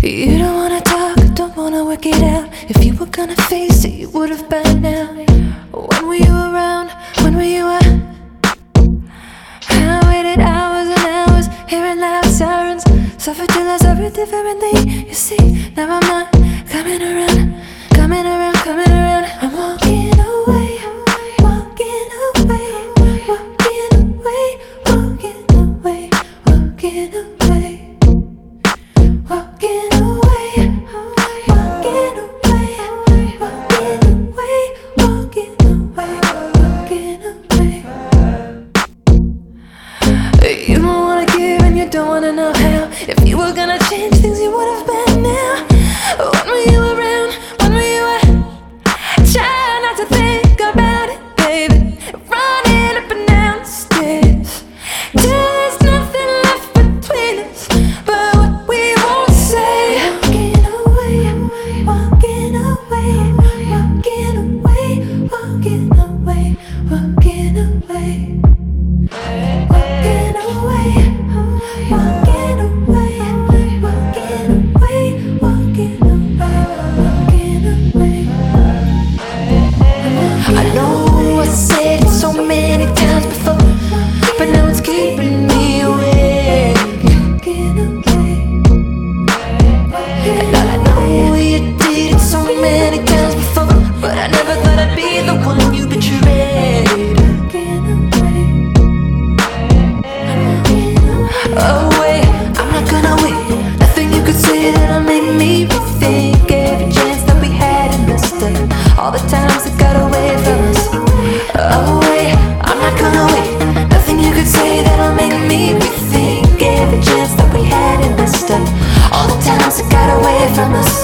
You don't wanna talk, don't wanna work it out. If you were gonna face it, you would've by now. When were you around? When were you out? I waited hours and hours, hearing loud sirens. Suffered till I suffered differently. You see, now I'm not coming around, coming around, coming around. I'm walking away, walking away, walking away, walking away, walking away. Walking away, walking away, walking away, walking away, walking away. You don't wanna give and you don't wanna know how. If you were gonna change things, you would've been now. When were you around? When were you at? Try not to think about it, baby. Running up and down the stairs till there's nothing left between us but what we won't say. Walking away, walking away, walking away, walking away, walking away. Walking away, walking away, walking away, walking away, walking away. I know I said it so many times before, but now it's keeping me awake. Walking away. And I know you did it so many times before, but I never thought I'd be the one you betrayed. Oh wait, I'm not gonna wait. Nothing you could say that'll make me rethink every chance that we had and missed up. All the times that got away from us. Oh wait, I'm not gonna wait. Nothing you could say that'll make me rethink every chance that we had and missed up. All the times that got away from us.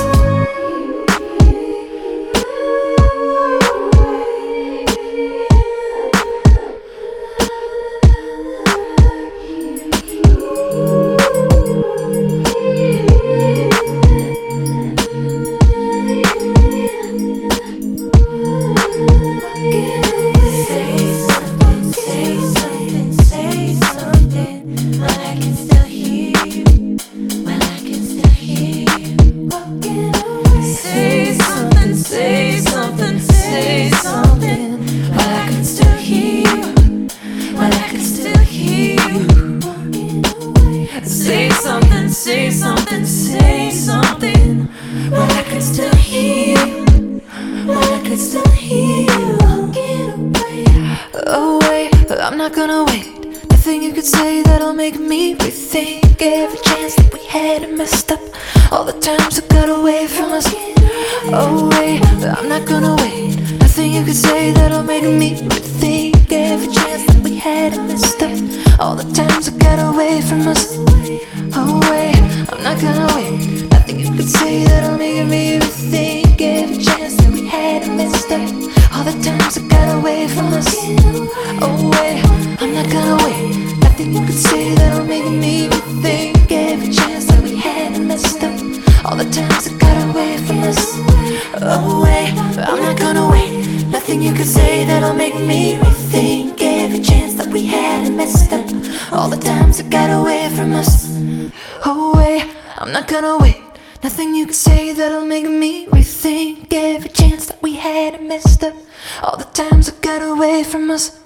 Say something, say something, say something. Well, I can still hear you. Well, I can still hear you. Walking away. Oh wait, I'm not gonna wait. Nothing you could say that'll make me rethink every chance that we had and messed up. All the times that got away from us. Oh wait, I'm not gonna wait. Nothing you could say that'll make me rethink every chance that we had and messed up. All the times that got away from us. Oh wait, I'm not gonna wait. Nothing you could say that'll make me rethink every chance that we had and messed up. All the times that got away from us. Oh wait, I'm not gonna wait. Nothing you could say that'll make me rethink every chance that we had and messed up. All the times that got away from us. Oh wait, I'm not gonna wait. Nothing you could say that'll make me rethink every chance that we had and messed up. All the times that got away from us. Oh wait, I'm not gonna wait. Nothing you could say that'll make me rethink every chance that we had and messed up. All the times that got away from us.